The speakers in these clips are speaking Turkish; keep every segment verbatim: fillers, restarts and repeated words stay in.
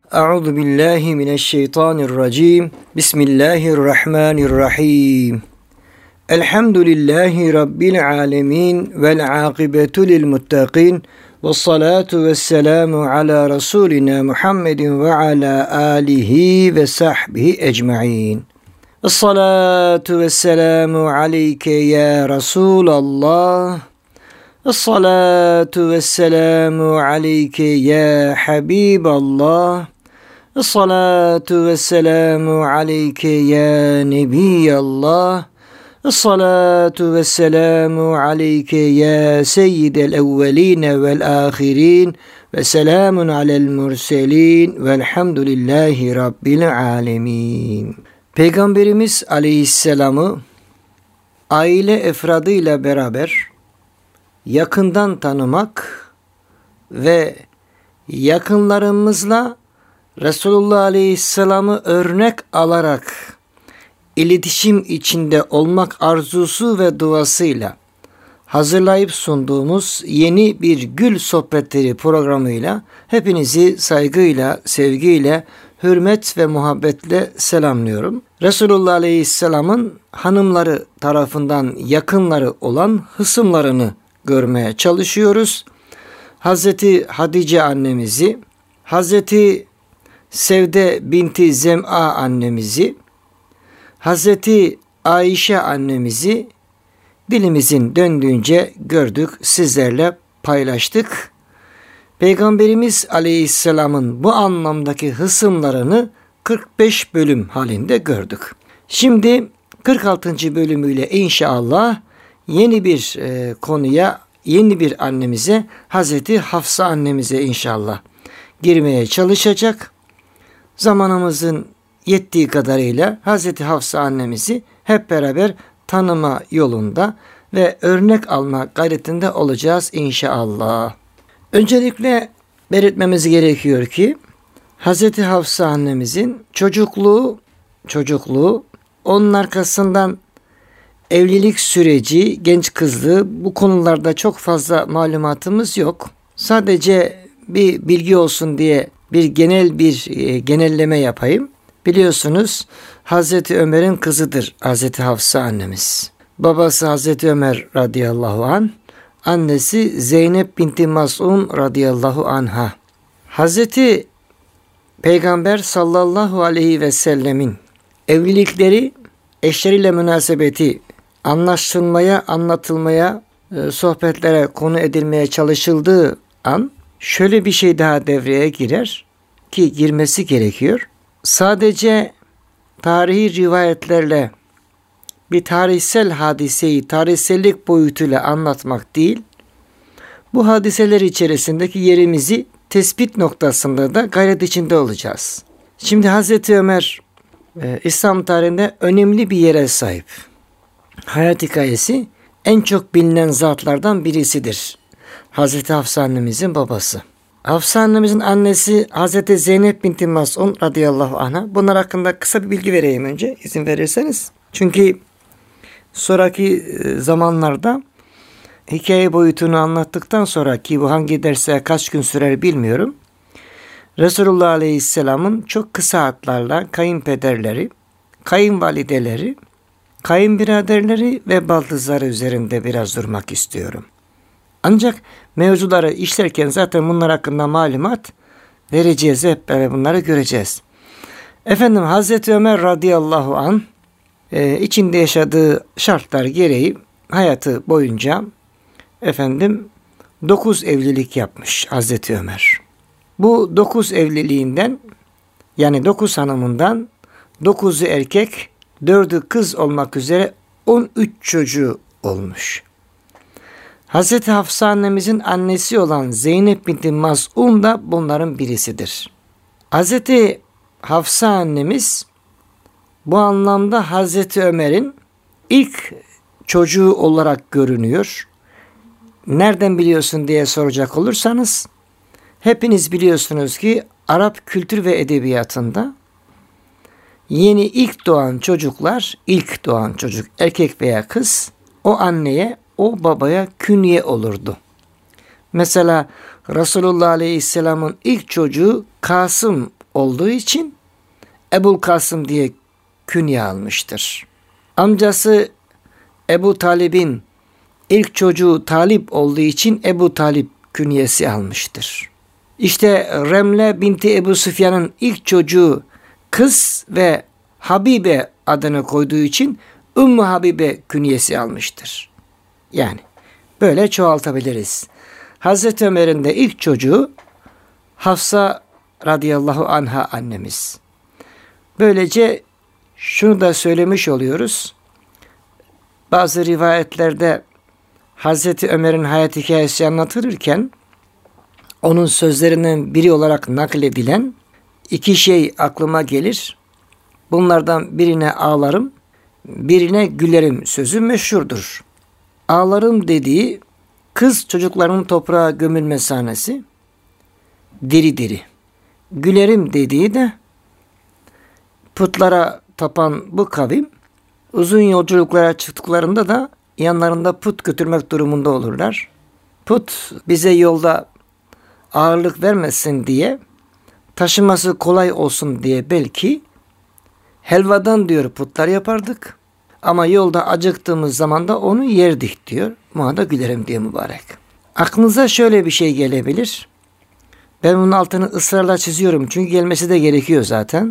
Euzu billahi mineşşeytanirracim. Bismillahirrahmanirrahim. Elhamdülillahi rabbil alamin vel akibetu lil muttaqin. Ves salatu vesselamu ala rasulina Muhammedin ve ala alihi ve sahbihi ecmaîn. Ves salatu vesselamu aleyke ya Resulallah. Es-salatu vesselamu aleyke ya Habiballah. Es-salatu vesselamu aleyke ya Nebiyallah. Es-salatu vesselamu aleyke ya Seyyidel evveline vel ahirin. Ve selamun alel murselin. Velhamdülillahi Rabbil alemin. Peygamberimiz Aleyhisselam'ı aile efradıyla beraber yakından tanımak ve yakınlarımızla Resulullah Aleyhisselam'ı örnek alarak iletişim içinde olmak arzusu ve duasıyla hazırlayıp sunduğumuz yeni bir Gül Sohbetleri programıyla hepinizi saygıyla, sevgiyle, hürmet ve muhabbetle selamlıyorum. Resulullah Aleyhisselam'ın hanımları tarafından yakınları olan hısımlarını görmeye çalışıyoruz. Hazreti Hatice annemizi, Hazreti Sevde binti Zem'a annemizi, Hazreti Ayşe annemizi dilimizin döndüğünce gördük, sizlerle paylaştık. Peygamberimiz Aleyhisselam'ın bu anlamdaki hısımlarını kırk beş bölüm halinde gördük. Şimdi kırk altıncı bölümüyle inşallah yeni bir e, konuya, yeni bir annemize, Hazreti Hafsa annemize inşallah girmeye çalışacak. Zamanımızın yettiği kadarıyla Hazreti Hafsa annemizi hep beraber tanıma yolunda ve örnek alma gayretinde olacağız inşallah. Öncelikle belirtmemiz gerekiyor ki Hazreti Hafsa annemizin çocukluğu, çocukluğu, onun arkasından evlilik süreci, genç kızlığı, bu konularda çok fazla malumatımız yok. Sadece bir bilgi olsun diye bir genel bir e, genelleme yapayım. Biliyorsunuz Hazreti Ömer'in kızıdır Hazreti Hafsa annemiz. Babası Hazreti Ömer radıyallahu anh, annesi Zeynep binti Mas'un radıyallahu anha. Hazreti Peygamber sallallahu aleyhi ve sellemin evlilikleri, eşleriyle münasebeti anlaşılmaya, anlatılmaya, sohbetlere konu edilmeye çalışıldığı an şöyle bir şey daha devreye girer ki girmesi gerekiyor. Sadece tarihi rivayetlerle bir tarihsel hadiseyi tarihsellik boyutuyla anlatmak değil, bu hadiseler içerisindeki yerimizi tespit noktasında da gayret içinde olacağız. Şimdi Hazreti Ömer İslam tarihinde önemli bir yere sahip. Hayat hikayesi en çok bilinen zatlardan birisidir. Hazreti Hafsa annemizin babası. Hafsa annemizin annesi Hazreti Zeynep binti Mas'un radıyallahu anha. Bunlar hakkında kısa bir bilgi vereyim önce, izin verirseniz. Çünkü sonraki zamanlarda hikaye boyutunu anlattıktan sonra, ki bu hangi derse kaç gün sürer bilmiyorum, Resulullah Aleyhisselam'ın çok kısa hatlarla kayınpederleri, kayınvalideleri, kayınbiraderleri ve baldızları üzerinde biraz durmak istiyorum. Ancak mevzuları işlerken zaten bunlar hakkında malumat vereceğiz, hep beraber bunları göreceğiz. Efendim Hazreti Ömer radıyallahu anh e, içinde yaşadığı şartlar gereği hayatı boyunca efendim dokuz evlilik yapmış Hazreti Ömer. Bu dokuz evliliğinden, yani dokuz hanımından dokuzu erkek, dördü kız olmak üzere on üç çocuğu olmuş. Hazreti Hafsa annemizin annesi olan Zeynep binti Mas'un da bunların birisidir. Hazreti Hafsa annemiz bu anlamda Hazreti Ömer'in ilk çocuğu olarak görünüyor. Nereden biliyorsun diye soracak olursanız, hepiniz biliyorsunuz ki Arap kültür ve edebiyatında yeni ilk doğan çocuklar, ilk doğan çocuk erkek veya kız, o anneye, o babaya künye olurdu. Mesela Resulullah Aleyhisselam'ın ilk çocuğu Kasım olduğu için Ebul Kasım diye künye almıştır. Amcası Ebu Talib'in ilk çocuğu Talip olduğu için Ebu Talip künyesi almıştır. İşte Remle binti Ebu Süfyan'ın ilk çocuğu kız ve Habibe adını koyduğu için Ümmü Habibe künyesi almıştır. Yani böyle çoğaltabiliriz. Hazreti Ömer'in de ilk çocuğu Hafsa radıyallahu anha annemiz. Böylece şunu da söylemiş oluyoruz. Bazı rivayetlerde Hazreti Ömer'in hayat hikayesi anlatılırken onun sözlerinden biri olarak nakledilen iki şey aklıma gelir. Bunlardan birine ağlarım, birine gülerim sözü meşhurdur. Ağlarım dediği kız çocuklarının toprağa gömülme sahnesi, diri diri. Gülerim dediği de putlara tapan bu kavim uzun yolculuklara çıktıklarında da yanlarında put götürmek durumunda olurlar. Put bize yolda ağırlık vermesin diye, taşıması kolay olsun diye belki helvadan diyor putlar yapardık. Ama yolda acıktığımız zaman da onu yerdik diyor. Buna da gülerim diye mübarek. Aklınıza şöyle bir şey gelebilir. Ben bunun altını ısrarla çiziyorum çünkü gelmesi de gerekiyor zaten.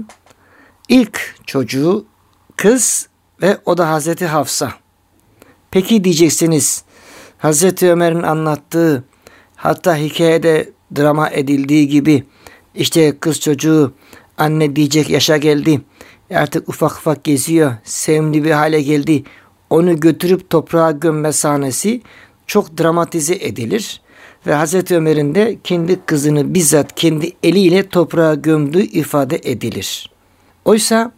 İlk çocuğu kız ve o da Hazreti Hafsa. Peki diyeceksiniz, Hazreti Ömer'in anlattığı, hatta hikayede drama edildiği gibi işte kız çocuğu anne diyecek yaşa geldi. Artık ufak ufak geziyor, sevimli bir hale geldi. Onu götürüp toprağa gömme sahnesi çok dramatize edilir. Ve Hazreti Ömer'in de kendi kızını bizzat kendi eliyle toprağa gömdüğü ifade edilir. Oysa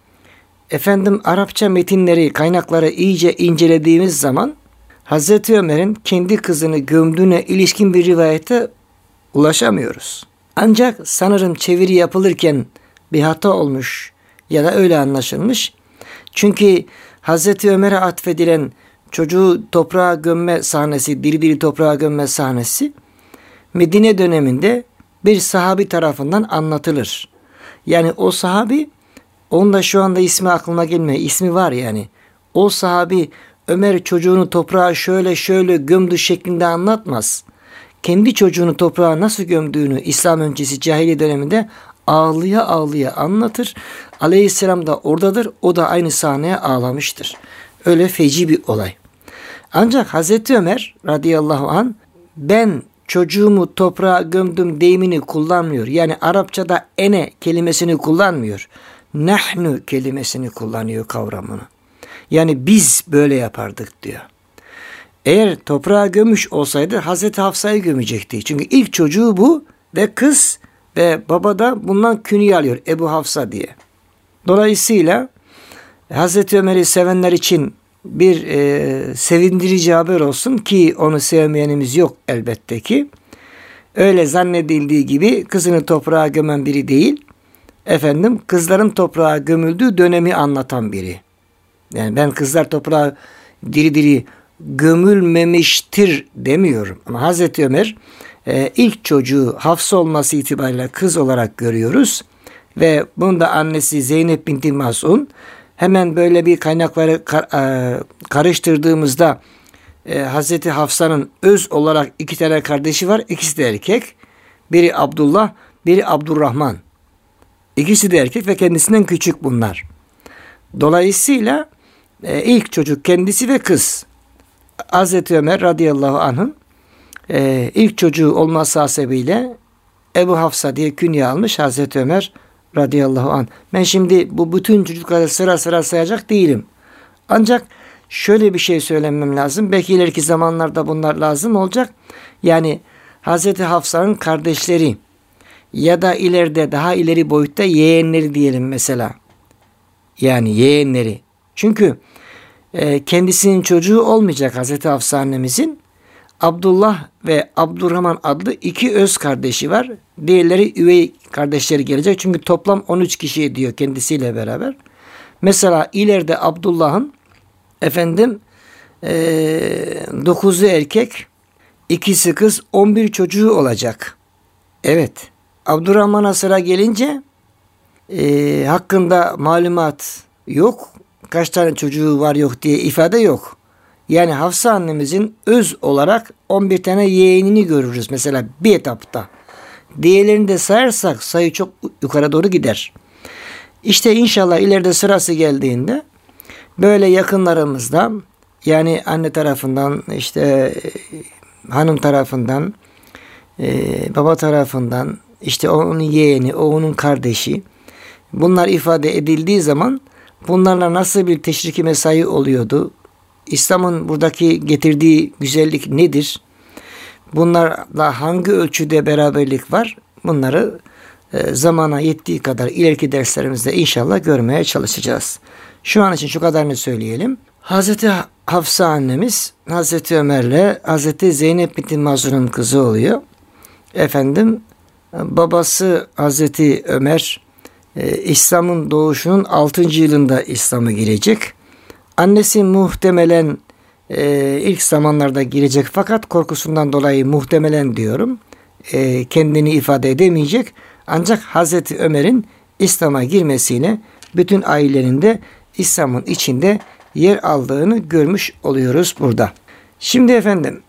efendim Arapça metinleri, kaynakları iyice incelediğimiz zaman Hazreti Ömer'in kendi kızını gömdüğüne ilişkin bir rivayete ulaşamıyoruz. Ancak sanırım çeviri yapılırken bir hata olmuş ya da öyle anlaşılmış. Çünkü Hazreti Ömer'e atfedilen çocuğu toprağa gömme sahnesi, diri diri toprağa gömme sahnesi Medine döneminde bir sahabi tarafından anlatılır. Yani o sahabi, onun da şu anda ismi aklıma gelmiyor. İsmi var yani. O sahabi Ömer çocuğunu toprağa şöyle şöyle gömdü şeklinde anlatmaz. Kendi çocuğunu toprağa nasıl gömdüğünü İslam öncesi cahiliye döneminde ağlıya ağlıya anlatır. Aleyhisselam da oradadır. O da aynı sahneye ağlamıştır. Öyle feci bir olay. Ancak Hazreti Ömer radıyallahu anh ben çocuğumu toprağa gömdüm deyimini kullanmıyor. Yani Arapçada ene kelimesini kullanmıyor. Nahnu kelimesini kullanıyor kavramını. Yani biz böyle yapardık diyor. Eğer toprağa gömüş olsaydı Hazreti Hafsa'yı gömecekti. Çünkü ilk çocuğu bu ve kız ve baba da bundan künye alıyor Ebu Hafsa diye. Dolayısıyla Hazreti Ömer'i sevenler için bir e, sevindirici haber olsun ki onu sevmeyenimiz yok elbette ki. Öyle zannedildiği gibi kızını toprağa gömen biri değil. Efendim kızların toprağa gömüldüğü dönemi anlatan biri. Yani ben kızlar toprağa diri diri gömülmemiştir demiyorum. Ama Hazreti Ömer e, ilk çocuğu Hafsa olması itibariyle kız olarak görüyoruz. Ve bunun da annesi Zeynep binti Mas'un hemen böyle bir kaynakları kar, e, karıştırdığımızda e, Hazreti Hafsa'nın öz olarak iki tane kardeşi var. İkisi de erkek. Biri Abdullah, biri Abdurrahman. İkisi de erkek ve kendisinden küçük bunlar. Dolayısıyla e, ilk çocuk kendisi ve kız. Hazreti Ömer radıyallahu anh'ın e, ilk çocuğu olması hasebiyle Ebu Hafsa diye künye almış Hazreti Ömer radıyallahu anh. Ben şimdi bu bütün çocukları sıra sıra sayacak değilim. Ancak şöyle bir şey söylemem lazım. Belki ileriki zamanlarda bunlar lazım olacak. Yani Hazreti Hafsa'nın kardeşleri ya da ileride daha ileri boyutta yeğenleri diyelim mesela. Yani yeğenleri. Çünkü e, kendisinin çocuğu olmayacak Hazreti Hafsa annemizin. Abdullah ve Abdurrahman adlı iki öz kardeşi var. Diğerleri üvey kardeşleri gelecek. Çünkü toplam on üç kişi ediyor kendisiyle beraber. Mesela ileride Abdullah'ın efendim e, dokuzu erkek, ikisi kız, on bir çocuğu olacak. Evet. Abdurrahman'a sıra gelince e, hakkında malumat yok. Kaç tane çocuğu var yok diye ifade yok. Yani Hafsa annemizin öz olarak on bir tane yeğenini görürüz mesela bir etapta. Diğerlerini de sayarsak sayı çok yukarı doğru gider. İşte inşallah ileride sırası geldiğinde böyle yakınlarımızda, yani anne tarafından, işte hanım tarafından, baba tarafından, işte onun yeğeni, o onun kardeşi, bunlar ifade edildiği zaman bunlarla nasıl bir teşriki mesai oluyordu? İslam'ın buradaki getirdiği güzellik nedir? Bunlarla hangi ölçüde beraberlik var? Bunları e, zamana yettiği kadar ileriki derslerimizde inşallah görmeye çalışacağız. Şu an için şu kadarını söyleyelim. Hazreti Hafsa annemiz Hazreti Ömer'le Hazreti Zeynep binti Mazun'un kızı oluyor. Efendim babası Hazreti Ömer e, İslam'ın doğuşunun altıncı yılında İslam'a girecek. Annesi muhtemelen e, ilk zamanlarda girecek fakat korkusundan dolayı muhtemelen diyorum. E, kendini ifade edemeyecek. Ancak Hazreti Ömer'in İslam'a girmesiyle bütün ailenin de İslam'ın içinde yer aldığını görmüş oluyoruz burada. Şimdi efendim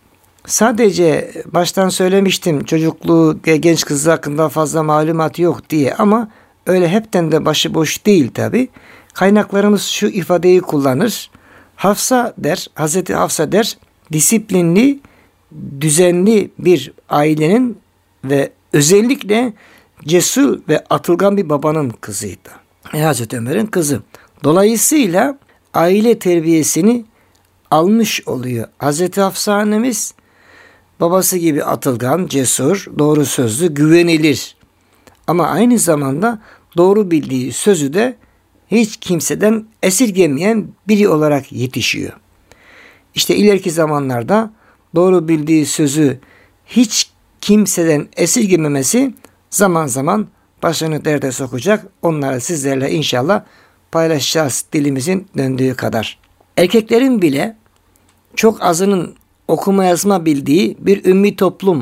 sadece baştan söylemiştim çocukluğu genç kızı hakkında fazla malumat yok diye, ama öyle hepten de başıboş değil tabi. Kaynaklarımız şu ifadeyi kullanır. Hafsa der, Hazreti Hafsa der, disiplinli, düzenli bir ailenin ve özellikle cesur ve atılgan bir babanın kızıydı. E, Hazreti Ömer'in kızı. Dolayısıyla aile terbiyesini almış oluyor. Hazreti Hafsa annemiz babası gibi atılgan, cesur, doğru sözlü, güvenilir. Ama aynı zamanda doğru bildiği sözü de hiç kimseden esirgemeyen biri olarak yetişiyor. İşte ileriki zamanlarda doğru bildiği sözü hiç kimseden esirgememesi zaman zaman başını derde sokacak. Onları sizlerle inşallah paylaşacağız dilimizin döndüğü kadar. Erkeklerin bile çok azının okuma yazma bildiği bir ümmi toplum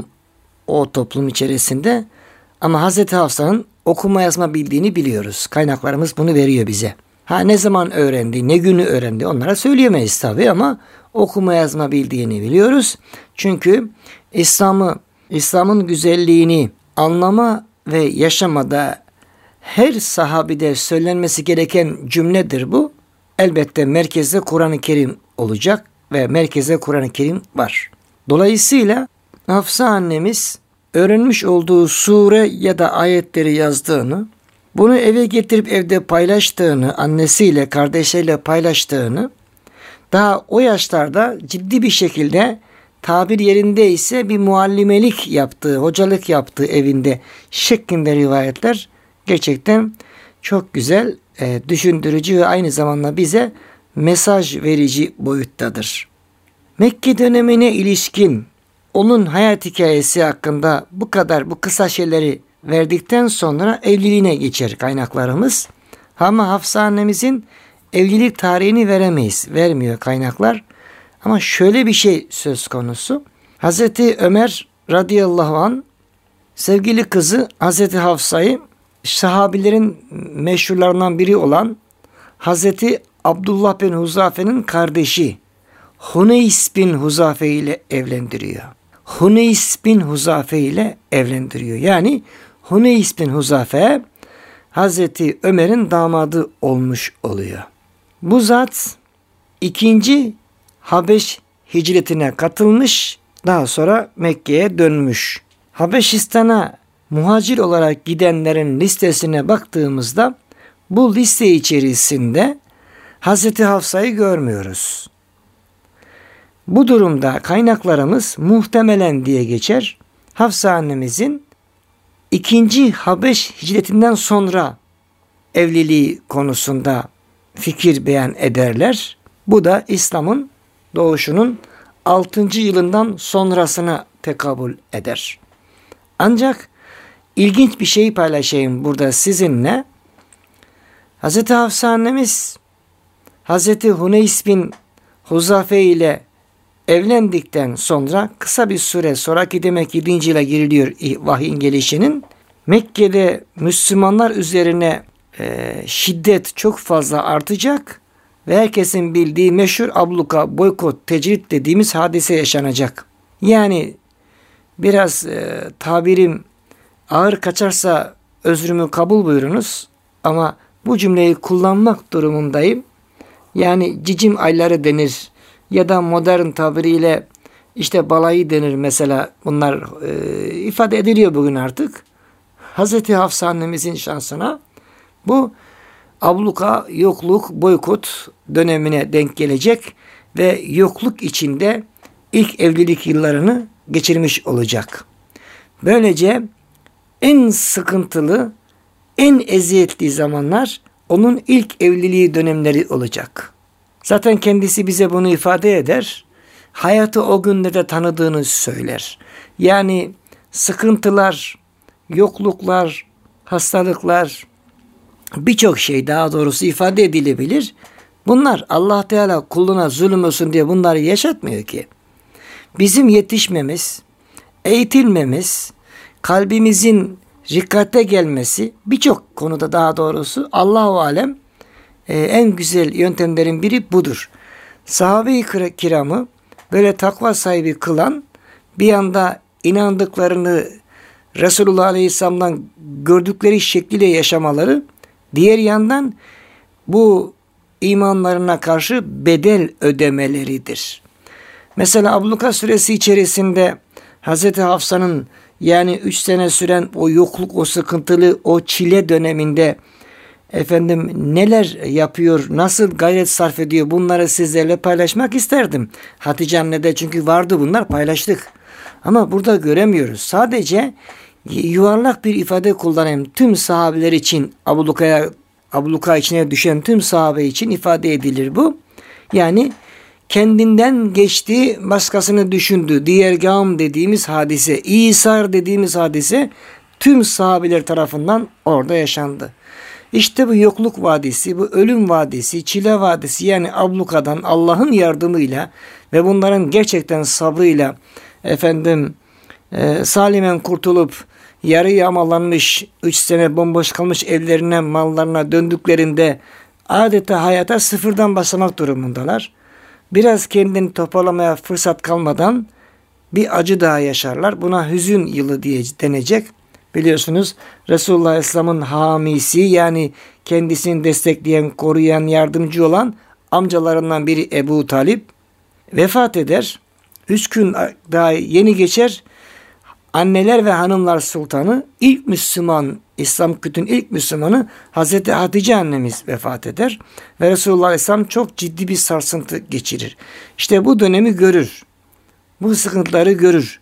o toplum içerisinde, ama Hazreti Hafsa'nın okuma yazma bildiğini biliyoruz. Kaynaklarımız bunu veriyor bize. Ha ne zaman öğrendi, ne günü öğrendi onlara söyleyemeyiz tabii, ama okuma yazma bildiğini biliyoruz. Çünkü İslam'ı, İslam'ın güzelliğini anlama ve yaşamada her sahabide söylenmesi gereken cümledir bu. Elbette merkezde Kur'an-ı Kerim olacak ve merkezde Kur'an-ı Kerim var. Dolayısıyla Hafsa annemiz öğrenmiş olduğu sure ya da ayetleri yazdığını, bunu eve getirip evde paylaştığını, annesiyle, kardeşleriyle paylaştığını, daha o yaşlarda ciddi bir şekilde tabir yerindeyse bir muallimelik yaptığı, hocalık yaptığı evinde şeklinde rivayetler gerçekten çok güzel, e, düşündürücü ve aynı zamanda bize mesaj verici boyuttadır. Mekke dönemine ilişkin onun hayat hikayesi hakkında bu kadar, bu kısa şeyleri verdikten sonra evliliğine geçer kaynaklarımız. Ama Hafsa annemizin evlilik tarihini veremeyiz, vermiyor kaynaklar. Ama şöyle bir şey söz konusu. Hazreti Ömer radıyallahu anh sevgili kızı Hazreti Hafsa'yı sahabilerin meşhurlarından biri olan Hazreti Abdullah bin Huzafe'nin kardeşi Huneys bin Huzafe ile evlendiriyor. Huneys bin Huzafe ile evlendiriyor. Yani Huneys bin Huzafe Hazreti Ömer'in damadı olmuş oluyor. Bu zat ikinci Habeş hicretine katılmış, daha sonra Mekke'ye dönmüş. Habeşistan'a muhacir olarak gidenlerin listesine baktığımızda bu liste içerisinde Hazreti Hafsa'yı görmüyoruz. Bu durumda kaynaklarımız muhtemelen diye geçer. Hafsa annemizin ikinci Habeş hicretinden sonra evliliği konusunda fikir beyan ederler. Bu da İslam'ın doğuşunun altıncı yılından sonrasına tekabül eder. Ancak ilginç bir şey paylaşayım burada sizinle. Hazreti Hafsa annemiz Hazreti Huneys bin Huzafe ile evlendikten sonra kısa bir süre sonraki, demek yedinci yıla giriliyor vahyin gelişinin, Mekke'de Müslümanlar üzerine e, şiddet çok fazla artacak ve herkesin bildiği meşhur abluka, boykot, tecrit dediğimiz hadise yaşanacak. Yani biraz e, tabirim ağır kaçarsa özrümü kabul buyurunuz ama bu cümleyi kullanmak durumundayım. Yani cicim ayları denir ya da modern tabiriyle işte balayı denir mesela, bunlar e, ifade ediliyor bugün artık. Hazreti Hafsa annemizin şansına bu abluka, yokluk, boykot dönemine denk gelecek ve yokluk içinde ilk evlilik yıllarını geçirmiş olacak. Böylece en sıkıntılı, en eziyetli zamanlar onun ilk evliliği dönemleri olacak. Zaten kendisi bize bunu ifade eder. Hayatı o günlerde tanıdığını söyler. Yani sıkıntılar, yokluklar, hastalıklar, birçok şey daha doğrusu ifade edilebilir. Bunlar Allah Teala kuluna zulüm olsun diye bunları yaşatmıyor ki. Bizim yetişmemiz, eğitilmemiz, kalbimizin rikkate gelmesi birçok konuda daha doğrusu Allahu alem e, en güzel yöntemlerin biri budur. Sahabe-i kiramı böyle takva sahibi kılan, bir yanda inandıklarını Resulullah Aleyhisselam'dan gördükleri şekliyle yaşamaları, diğer yandan bu imanlarına karşı bedel ödemeleridir. Mesela Abluka suresi içerisinde Hazreti Hafsa'nın yani üç sene süren o yokluk, o sıkıntılı, o çile döneminde efendim neler yapıyor, nasıl gayret sarf ediyor, bunları sizlerle paylaşmak isterdim. Hatice anne de çünkü vardı, bunlar paylaştık. Ama burada göremiyoruz. Sadece yuvarlak bir ifade kullanayım. Tüm sahabeler için, ablukaya, abluka içine düşen tüm sahabe için ifade edilir bu. Yani kendinden geçti, başkasını düşündü. Diğergam dediğimiz hadise, İsar dediğimiz hadise tüm sahabeler tarafından orada yaşandı. İşte bu yokluk vadisi, bu ölüm vadisi, çile vadisi, yani ablukadan Allah'ın yardımıyla ve bunların gerçekten sabrıyla efendim e, salimen kurtulup yarı yağmalanmış, üç sene bomboş kalmış evlerine, mallarına döndüklerinde adeta hayata sıfırdan başlamak durumundalar. Biraz kendini toparlamaya fırsat kalmadan bir acı daha yaşarlar. Buna hüzün yılı diye denecek. Biliyorsunuz Resulullah Aleyhisselam'ın hamisi, yani kendisini destekleyen, koruyan, yardımcı olan amcalarından biri Ebu Talip vefat eder. Üç gün daha yeni geçer. Anneler ve hanımlar sultanı, ilk Müslüman, İslam kültürünün ilk Müslümanı Hazreti Hatice annemiz vefat eder. Ve Resulullah Aleyhisselam çok ciddi bir sarsıntı geçirir. İşte bu dönemi görür. Bu sıkıntıları görür.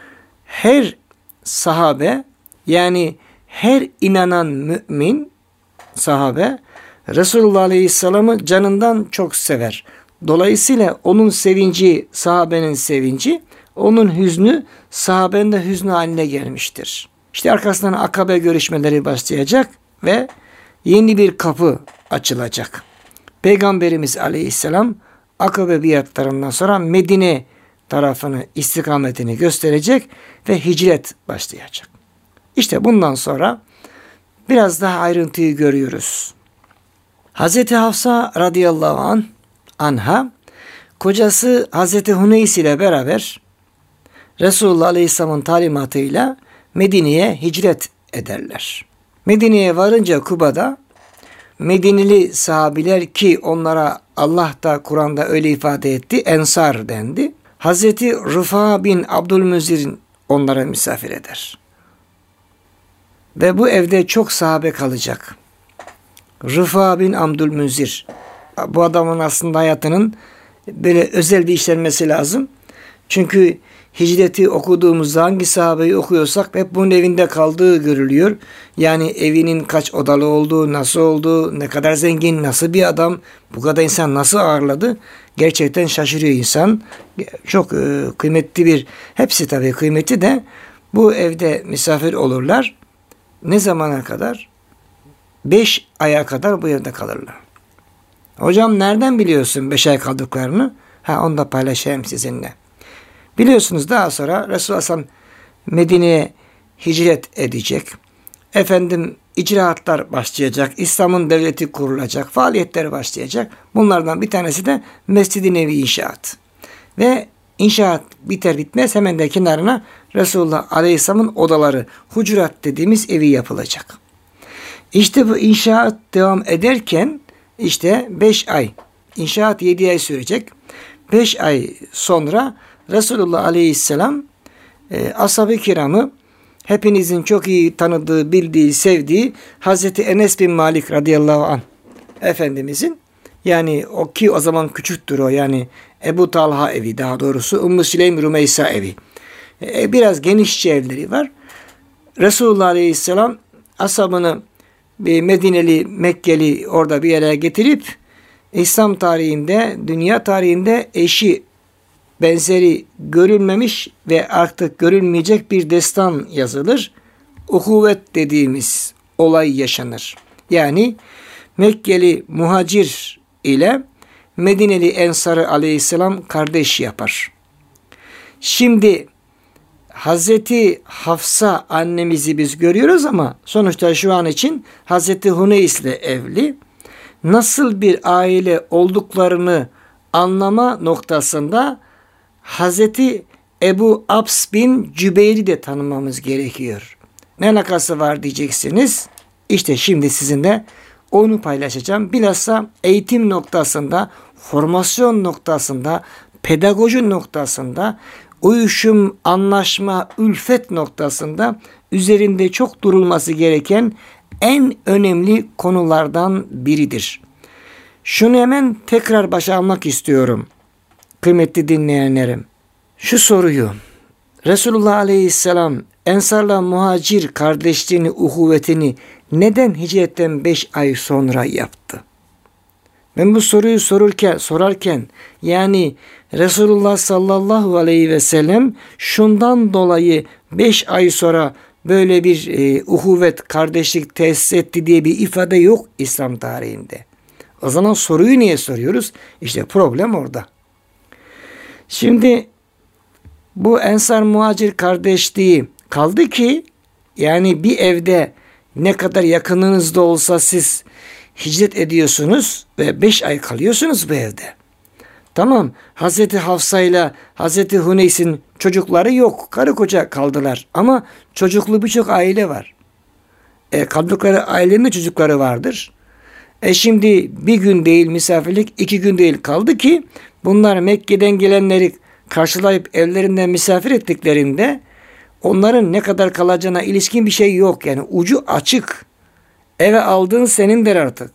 Her sahabe, yani her inanan mümin sahabe Resulullah Aleyhisselam'ı canından çok sever. Dolayısıyla onun sevinci sahabenin sevinci, onun hüznü sahabenin de hüznü haline gelmiştir. İşte arkasından Akabe görüşmeleri başlayacak ve yeni bir kapı açılacak. Peygamberimiz Aleyhisselam Akabe biatlarından sonra Medine tarafını, istikametini gösterecek ve hicret başlayacak. İşte bundan sonra biraz daha ayrıntıyı görüyoruz. Hazreti Hafsa radıyallahu anh, anha, kocası Hazreti Huneys ile beraber Resulullah Aleyhisselam'ın talimatıyla Medine'ye hicret ederler. Medine'ye varınca Kuba'da Medineli sahabiler, ki onlara Allah da Kur'an'da öyle ifade etti, Ensar dendi. Hazreti Rıfa bin Abdülmüzir'in onlara misafir eder. Ve bu evde çok sahabe kalacak. Rıfa bin Abdülmüzir, bu adamın aslında hayatının böyle özel bir işlenmesi lazım. Çünkü hicreti okuduğumuzda hangi sahabeyi okuyorsak hep bunun evinde kaldığı görülüyor. Yani evinin kaç odalı olduğu, nasıl olduğu, ne kadar zengin, nasıl bir adam, bu kadar insan nasıl ağırladı, gerçekten şaşırıyor insan. Çok e, kıymetli bir, hepsi tabii kıymetli de bu evde misafir olurlar. Ne zamana kadar? Beş aya kadar bu evde kalırlar. Hocam nereden biliyorsun beş ay kaldıklarını? Ha, onu da paylaşayım sizinle. Biliyorsunuz daha sonra Resulullah Medine'ye hicret edecek. efendim icraatlar başlayacak, İslam'ın devleti kurulacak, faaliyetler başlayacak. Bunlardan bir tanesi de Mescid-i Nebi inşaat. Ve inşaat biter bitmez hemen de kenarına Resulullah Aleyhisselam'ın odaları, hucurat dediğimiz evi yapılacak. İşte bu inşaat devam ederken işte beş ay, inşaat yedi ay sürecek. beş ay sonra Resulullah Aleyhisselam e, ashab-ı kiramı, hepinizin çok iyi tanıdığı, bildiği, sevdiği Hazreti Enes bin Malik radıyallahu anh Efendimizin, yani o ki o zaman küçüktür o, yani Ebu Talha evi, daha doğrusu Ümmü Süleym Rümeysa evi. E, biraz genişçe evleri var. Resulullah Aleyhisselam ashabını bir Medineli, Mekkeli orada bir yere getirip İslam tarihinde, dünya tarihinde eşi benzeri görülmemiş ve artık görülmeyecek bir destan yazılır. Uhuvvet dediğimiz olay yaşanır. Yani Mekkeli muhacir ile Medineli Ensarı Aleyhisselam kardeş yapar. Şimdi Hazreti Hafsa annemizi biz görüyoruz ama sonuçta şu an için Hazreti Huneys ile evli. Nasıl bir aile olduklarını anlama noktasında Hazreti Ebu Abs bin Cübeyr'i de tanımamız gerekiyor. Ne alakası var diyeceksiniz. İşte şimdi sizinle onu paylaşacağım. Bilhassa eğitim noktasında, formasyon noktasında, pedagoji noktasında, uyuşum, anlaşma, ülfet noktasında üzerinde çok durulması gereken en önemli konulardan biridir. Şunu hemen tekrar başa almak istiyorum. Kıymetli dinleyenlerim, şu soruyu, Resulullah Aleyhisselam Ensar'la muhacir kardeşliğini, uhuvvetini neden hicretten beş ay sonra yaptı? Ben bu soruyu sorurken, sorarken yani Resulullah sallallahu aleyhi ve sellem şundan dolayı beş ay sonra böyle bir e, uhuvvet, kardeşlik tesis etti diye bir ifade yok İslam tarihinde. O zaman soruyu niye soruyoruz? İşte problem orada. Şimdi bu Ensar muhacir kardeşliği kaldı ki yani bir evde ne kadar yakınınızda olsa siz hicret ediyorsunuz ve beş ay kalıyorsunuz bu evde. Tamam, Hazreti Hafsa ile Hazreti Huneys'in çocukları yok. Karı koca kaldılar ama çocuklu birçok aile var. E, kaldıkları ailenin de çocukları vardır. E şimdi bir gün değil misafirlik, iki gün değil kaldı ki bunlar Mekke'den gelenleri karşılayıp evlerinden misafir ettiklerinde onların ne kadar kalacağına ilişkin bir şey yok. Yani ucu açık. Eve aldığın senindir artık.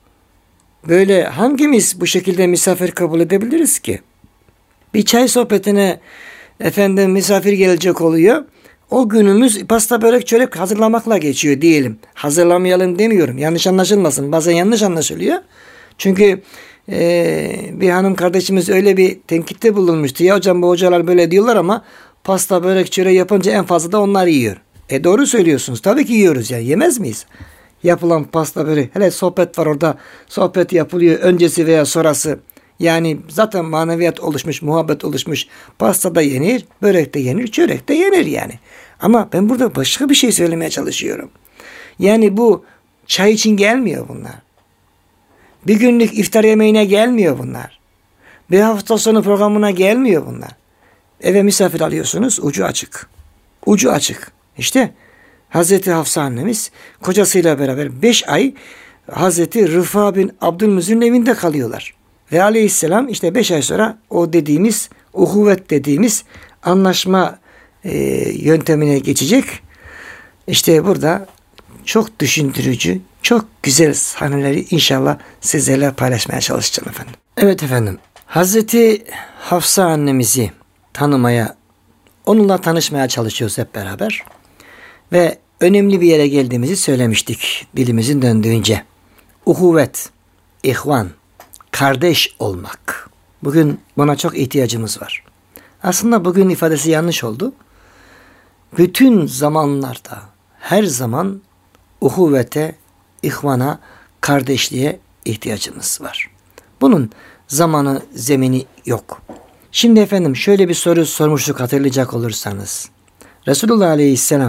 Böyle hangimiz bu şekilde misafir kabul edebiliriz ki? Bir çay sohbetine efendim misafir gelecek oluyor. O günümüz pasta börek çörek hazırlamakla geçiyor diyelim. Hazırlamayalım demiyorum. Yanlış anlaşılmasın. Bazen yanlış anlaşılıyor. Çünkü e, bir hanım kardeşimiz öyle bir tenkitte bulunmuştu. Ya hocam bu hocalar böyle diyorlar ama pasta börek çörek yapınca en fazla da onlar yiyor. E doğru söylüyorsunuz. Tabii ki yiyoruz ya. Yemez miyiz? Yapılan pasta börek. Hele sohbet var orada. Sohbet yapılıyor. Öncesi veya sonrası. Yani zaten maneviyat oluşmuş, muhabbet oluşmuş. Pasta da yenir, börek de yenir, çörek de yenir yani. Ama ben burada başka bir şey söylemeye çalışıyorum. Yani bu çay için gelmiyor bunlar. Bir günlük iftar yemeğine gelmiyor bunlar. Bir hafta sonu programına gelmiyor bunlar. Eve misafir alıyorsunuz, ucu açık. Ucu açık. İşte Hazreti Hafsa annemiz kocasıyla beraber beş ay Hazreti Rıfa bin Abdülmüzir'in evinde kalıyorlar. Ve aleyhisselam işte beş ay sonra o dediğimiz, uhuvvet dediğimiz anlaşma e, yöntemine geçecek. İşte burada çok düşündürücü, çok güzel sahneleri inşallah sizlerle paylaşmaya çalışacağım efendim. Evet efendim, Hazreti Hafsa annemizi tanımaya, onunla tanışmaya çalışıyoruz hep beraber. Ve önemli bir yere geldiğimizi söylemiştik dilimizin döndüğünce. Uhuvvet, ihvan, kardeş olmak. Bugün buna çok ihtiyacımız var. Aslında bugün ifadesi yanlış oldu. Bütün zamanlarda, her zaman uhuvvete, ihvana, kardeşliğe ihtiyacımız var. Bunun zamanı, zemini yok. Şimdi efendim şöyle bir soru sormuştuk hatırlayacak olursanız. Resulullah Aleyhisselam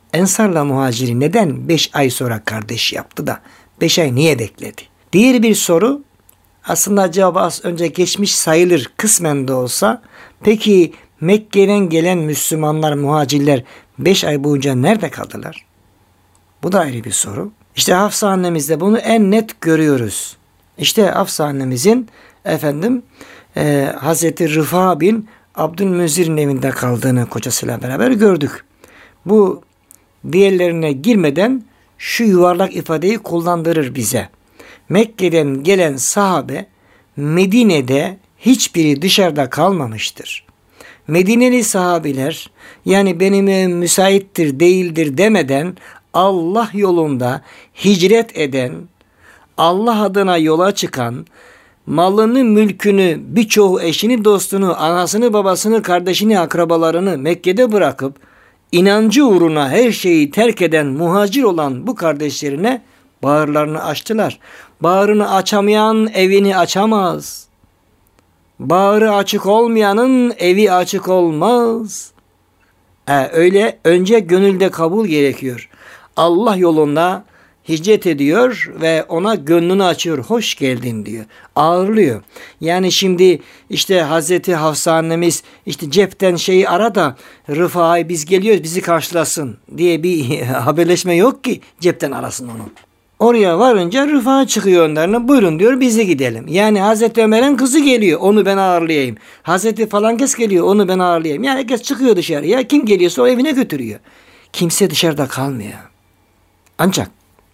Ensar'la Muhacir'i neden beş ay sonra kardeş yaptı da beş ay niye bekledi? Diğer bir soru, aslında cevabı az önce geçmiş sayılır kısmen de olsa. Peki Mekke'den gelen Müslümanlar, muhacirler beş ay boyunca nerede kaldılar? Bu da ayrı bir soru. İşte Hafsa annemizde bunu en net görüyoruz. İşte Hafsa annemizin efendim e, Hazreti Rıfa bin Abdülmüzir'in evinde kaldığını kocasıyla beraber gördük. Bu diğerlerine girmeden şu yuvarlak ifadeyi kullandırır bize. Mekke'den gelen sahabe Medine'de hiçbiri dışarıda kalmamıştır. Medineli sahabiler, yani benim evim müsaittir değildir demeden Allah yolunda hicret eden, Allah adına yola çıkan, malını, mülkünü, birçoğu eşini, dostunu, anasını, babasını, kardeşini, akrabalarını Mekke'de bırakıp inancı uğruna her şeyi terk eden, muhacir olan bu kardeşlerine bağırlarını açtılar. Bağrını açamayan evini açamaz. Bağrı açık olmayanın evi açık olmaz. Ee, öyle önce gönülde kabul gerekiyor. Allah yolunda hicret ediyor ve ona gönlünü açıyor. Hoş geldin diyor. Ağırlıyor. Yani şimdi işte Hazreti Hafsa annemiz işte cepten şeyi ara da Rıfa'yı biz geliyoruz bizi karşılasın diye bir haberleşme yok ki cepten arasın onu. Oraya varınca Rıfa çıkıyor onlarına. Buyurun diyor, bize gidelim. Yani Hazreti Ömer'in kızı geliyor. Onu ben ağırlayayım. Hazreti falan kes geliyor. Onu ben ağırlayayım. Yani herkes çıkıyor dışarıya. Kim geliyorsa o evine götürüyor. Kimse dışarıda kalmıyor. Ancak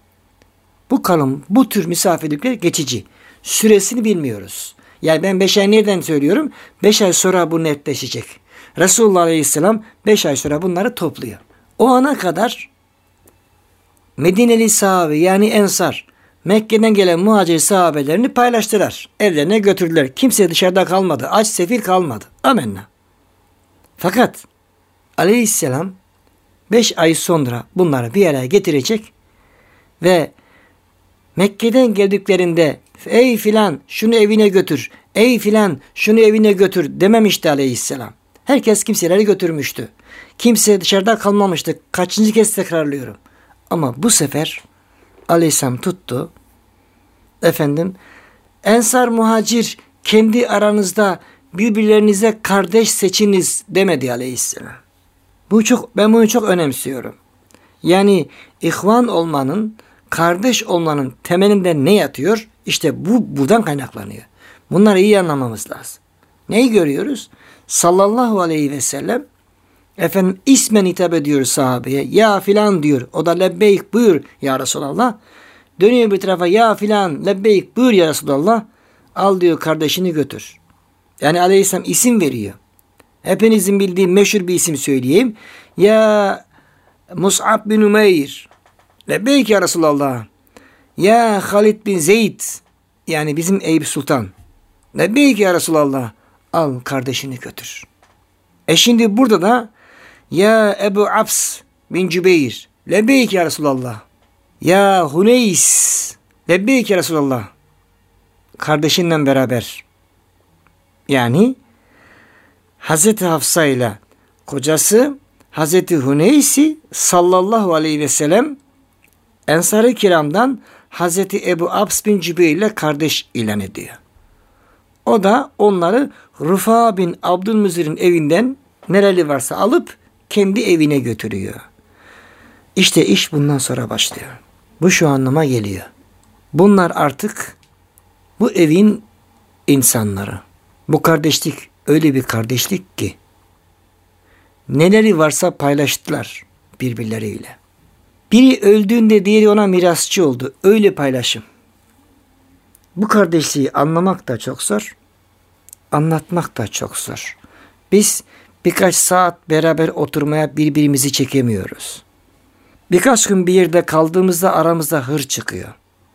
bu kalım, bu tür misafirlikler geçici. Süresini bilmiyoruz. Yani ben beş ay nereden söylüyorum? Beş ay sonra bu netleşecek. Resulullah Aleyhisselam beş ay sonra bunları topluyor. O ana kadar Medineli sahabe, yani Ensar, Mekke'den gelen muhacir sahabelerini paylaştılar. Evlerine götürdüler. Kimse dışarıda kalmadı. Aç sefil kalmadı. Amenna. Fakat Aleyhisselam beş ay sonra bunları bir araya getirecek ve Mekke'den geldiklerinde ey filan şunu evine götür, ey filan şunu evine götür dememişti Aleyhisselam. Herkes kimseleri götürmüştü. Kimse dışarıda kalmamıştı. Kaçıncı kez tekrarlıyorum. Ama bu sefer Aleyhisselam tuttu. Efendim, Ensar muhacir kendi aranızda birbirlerinize kardeş seçiniz demedi Aleyhisselam. Bu çok, ben bunu çok önemsiyorum. Yani ihvan olmanın, kardeş olmanın temelinde ne yatıyor? İşte bu buradan kaynaklanıyor. Bunları iyi anlamamız lazım. Neyi görüyoruz? Sallallahu aleyhi ve sellem efendim ismen hitap ediyor sahabeye. Ya filan diyor. O da lebbeyk buyur ya Resulallah. Dönüyor bir tarafa, ya filan lebbeyk buyur ya Resulallah. Al diyor, kardeşini götür. Yani Aleyhisselam isim veriyor. Hepinizin bildiği meşhur bir isim söyleyeyim. Ya Mus'ab bin Umeyr lebbeyk ya Resulallah. Ya Halid bin Zeyd, yani bizim Eyüp Sultan. Lebbeyk ya Resulallah. Al kardeşini götür. E şimdi burada da ya Ebu Abs bin Cübeyr lebbeyk ya Resulallah. Ya Huneys lebbeyk ya Resulallah. Kardeşinle beraber. Yani Hazreti Hafsa ile kocası Hazreti Huneys'i sallallahu aleyhi ve sellem Ensar-ı Kiram'dan Hazreti Ebu Abs bin Cübeyr ile kardeş ilan ediyor. O da onları Rıfa bin Abdülmüzir'in evinden nereli varsa alıp kendi evine götürüyor. İşte iş bundan sonra başlıyor. Bu şu anlama geliyor. Bunlar artık bu evin insanları. Bu kardeşlik öyle bir kardeşlik ki neleri varsa paylaştılar birbirleriyle. Biri öldüğünde diğeri ona mirasçı oldu. Öyle paylaşım. Bu kardeşliği anlamak da çok zor, anlatmak da çok zor. Biz birkaç saat beraber oturmaya birbirimizi çekemiyoruz. Birkaç gün bir yerde kaldığımızda aramızda hır çıkıyor.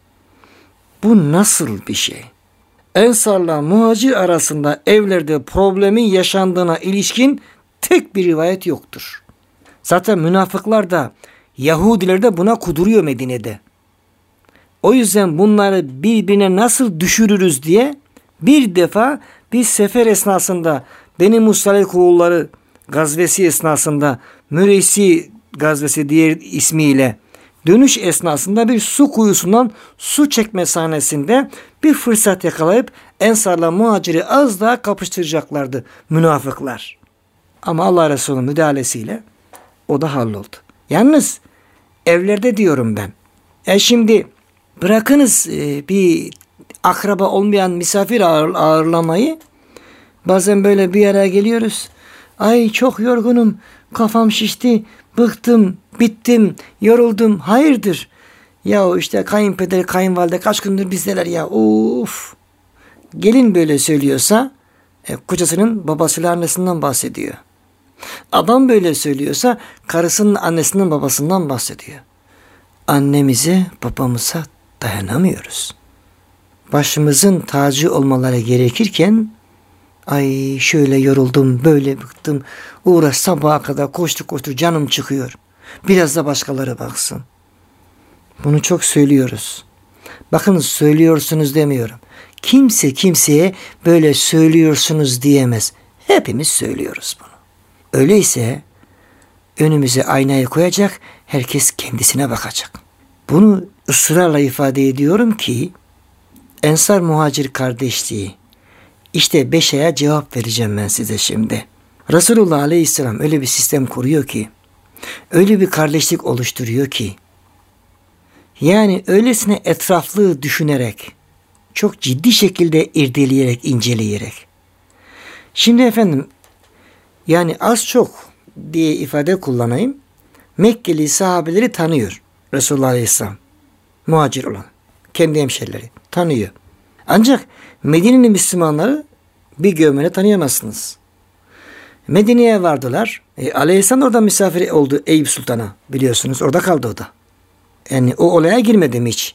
Bu nasıl bir şey? Ensarla muhacir arasında evlerde problemin yaşandığına ilişkin tek bir rivayet yoktur. Zaten münafıklar da Yahudiler de buna kuduruyor Medine'de. O yüzden bunları birbirine nasıl düşürürüz diye bir defa bir sefer esnasında Beni Mustalek oğulları gazvesi esnasında Müreysi gazvesi diğer ismiyle dönüş esnasında bir su kuyusundan su çekme sahnesinde bir fırsat yakalayıp Ensar'la Muhacir'i az daha kapıştıracaklardı münafıklar. Ama Allah Resulü'nün müdahalesiyle o da halloldu. Yalnız evlerde diyorum ben. E şimdi bırakınız e, bir akraba olmayan misafir ağır, ağırlamayı. Bazen böyle bir araya geliyoruz. Ay çok yorgunum, kafam şişti, bıktım, bittim, yoruldum. Hayırdır? Ya işte kayınpeder, kayınvalide kaç gündür bizdeler ya. Uf. Gelin böyle söylüyorsa e, kocasının babasıyla annesinden bahsediyor. Adam böyle söylüyorsa karısının annesinden babasından bahsediyor. Annemize, babamıza dayanamıyoruz. Başımızın tacı olmaları gerekirken ay şöyle yoruldum, böyle bıktım, uğraş sabaha kadar koştu koştu canım çıkıyor. Biraz da başkaları baksın. Bunu çok söylüyoruz. Bakın söylüyorsunuz demiyorum. Kimse kimseye böyle söylüyorsunuz diyemez. Hepimiz söylüyoruz bunu. Öyleyse önümüze aynayı koyacak, herkes kendisine bakacak. Bunu ısrarla ifade ediyorum ki Ensar Muhacir kardeşliği, işte beş aya cevap vereceğim ben size şimdi. Resulullah Aleyhisselam öyle bir sistem kuruyor ki, öyle bir kardeşlik oluşturuyor ki, yani öylesine etraflı düşünerek, çok ciddi şekilde irdeleyerek, inceleyerek. Şimdi efendim, yani az çok diye ifade kullanayım, Mekkeli sahabeleri tanıyor Resulullah Aleyhisselam, muhacir olan, kendi hemşerileri tanıyor. Ancak Medine'nin Müslümanları bir gömleği tanıyamazsınız. Medine'ye vardılar. E, Aleyhisselam orada misafir oldu Eyüp Sultan'a, biliyorsunuz. Orada kaldı o da. Yani o olaya girmedim hiç.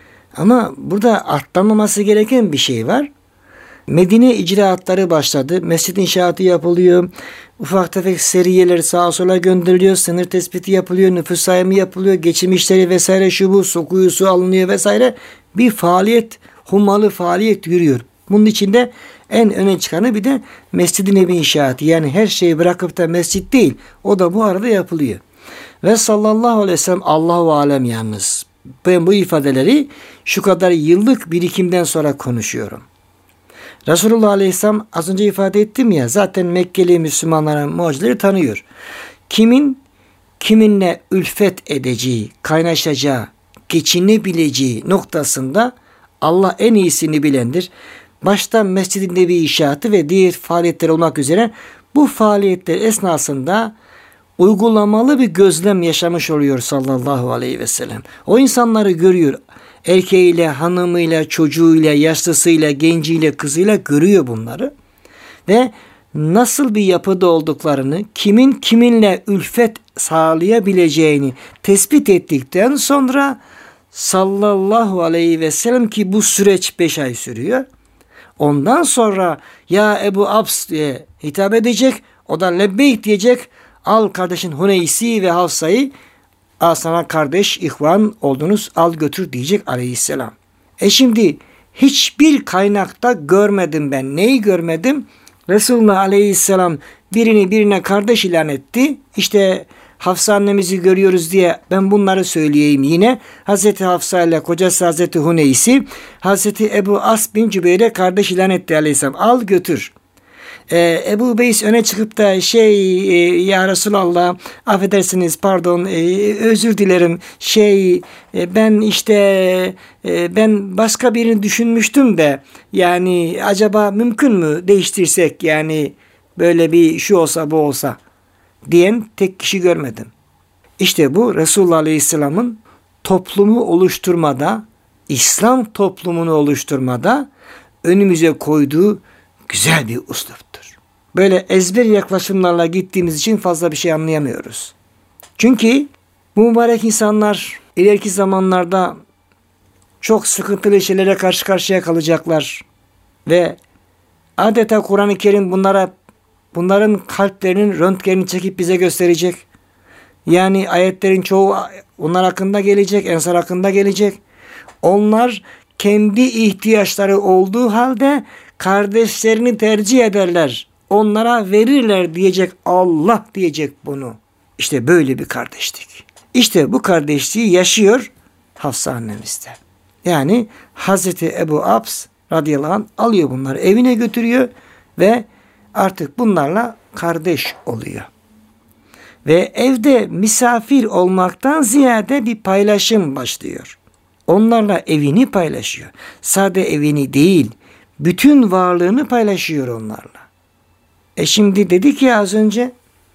Ama burada atlanmaması gereken bir şey var. Medine icraatları başladı. Mescid inşaatı yapılıyor. Ufak tefek seriyeler sağa sola gönderiliyor. Sınır tespiti yapılıyor. Nüfus sayımı yapılıyor. Geçim işleri vesaire şu bu. Su kuyusu alınıyor vesaire. Bir faaliyet, hummalı faaliyet yürüyor. Bunun içinde en öne çıkanı bir de Mescid-i Nebi inşaatı. Yani her şeyi bırakıp da mescit değil. O da bu arada yapılıyor. Ve sallallahu aleyhi ve sellem Allahu alem yalnız. Ben bu ifadeleri şu kadar yıllık birikimden sonra konuşuyorum. Resulullah Aleyhisselam az önce ifade ettim ya, zaten Mekkeli Müslümanların muhacirleri tanıyor. Kimin kiminle ülfet edeceği, kaynaşacağı, geçinebileceği noktasında Allah en iyisini bilendir. Başta Mescid-i Nebi inşaatı ve diğer faaliyetler olmak üzere bu faaliyetler esnasında uygulamalı bir gözlem yaşamış oluyor sallallahu aleyhi ve sellem. O insanları görüyor. Erkeğiyle, hanımıyla, çocuğuyla, yaşlısıyla, genciyle, kızıyla görüyor bunları. Ve nasıl bir yapıda olduklarını, kimin kiminle ülfet sağlayabileceğini tespit ettikten sonra sallallahu aleyhi ve sellem, ki bu süreç beş ay sürüyor. Ondan sonra ya Ebu Abs diye hitap edecek. O da lebbeyk diyecek. Al kardeşin Huneysi ve Hafsa'yı, al sana kardeş, ihvan oldunuz, al götür diyecek aleyhisselam. E şimdi hiçbir kaynakta görmedim ben. Neyi görmedim? Resulullah aleyhisselam birini birine kardeş ilan etti. İşte Hafsa annemizi görüyoruz diye ben bunları söyleyeyim yine. Hazreti Hafsa ile kocası Hazreti Huneysi, Hazreti Ebu As bin Cübeyr'e kardeş ilan etti aleyhisselam. Al götür. Ee, Ebu Beys öne çıkıp da şey e, ya Resulallah affedersiniz pardon e, özür dilerim şey e, ben işte e, ben başka birini düşünmüştüm de yani acaba mümkün mü değiştirsek, yani böyle bir şu olsa bu olsa diyen tek kişi görmedim. İşte bu Resulullah Aleyhisselam'ın toplumu oluşturmada, İslam toplumunu oluşturmada önümüze koyduğu güzel bir usluptur. Böyle ezber yaklaşımlarla gittiğimiz için fazla bir şey anlayamıyoruz. Çünkü bu mübarek insanlar ileriki zamanlarda çok sıkıntılı şeylere karşı karşıya kalacaklar. Ve adeta Kur'an-ı Kerim bunlara, bunların kalplerinin röntgenini çekip bize gösterecek. Yani ayetlerin çoğu onlar hakkında gelecek, Ensar hakkında gelecek. Onlar kendi ihtiyaçları olduğu halde kardeşlerini tercih ederler. Onlara verirler diyecek, Allah diyecek bunu. İşte böyle bir kardeşlik. İşte bu kardeşliği yaşıyor Hafsa annemizde. Yani Hazreti Ebu Abs radıyallahu anh alıyor bunları evine götürüyor ve artık bunlarla kardeş oluyor. Ve evde misafir olmaktan ziyade bir paylaşım başlıyor. Onlarla evini paylaşıyor. Sade evini değil, bütün varlığını paylaşıyor onlarla. E şimdi dedik ya az önce,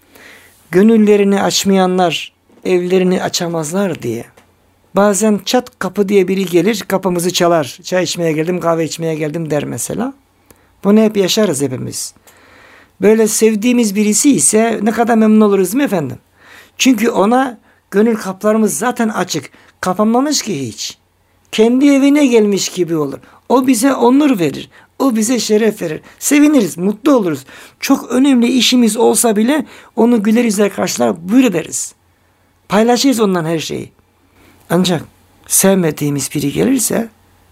gönüllerini açmayanlar evlerini açamazlar diye. Bazen çat kapı diye biri gelir, kapımızı çalar. Çay içmeye geldim, kahve içmeye geldim der mesela. Bunu hep yaşarız hepimiz. Böyle sevdiğimiz birisi ise ne kadar memnun oluruz değil mi efendim? Çünkü ona gönül kaplarımız zaten açık. Kapanmamış ki hiç. Kendi evine gelmiş gibi olur. O bize onur verir. O bize şeref verir. Seviniriz, mutlu oluruz. Çok önemli işimiz olsa bile onu güler yüzle karşılar, buyur ederiz. Paylaşırız ondan her şeyi. Ancak sevmediğimiz biri gelirse,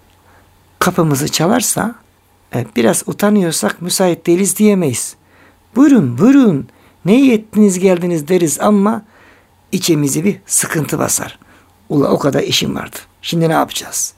kapımızı çalarsa, biraz utanıyorsak müsait değiliz diyemeyiz. Buyurun, buyurun. Ne iyi ettiniz geldiniz deriz ama içimizi bir sıkıntı basar. Ula o kadar işim vardı. Şimdi ne yapacağız?